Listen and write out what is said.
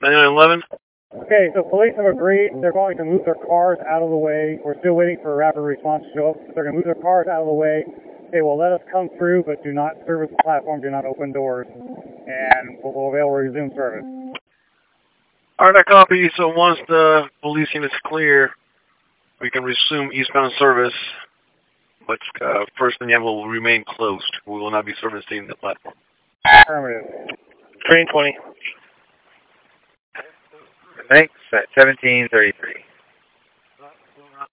9911. Okay, so police have agreed they're going to move their cars out of the way. We're still waiting for a rapid response to show up. They're going to move their cars out of the way. They will let us come through, but do not service the platform, do not open doors, and we'll be able to resume service. Alright, I copy. So once the police unit's clear, we can resume eastbound service, but first and Yam will remain closed. We will not be servicing the platform. Affirmative. Train 20. Thanks, at 1733.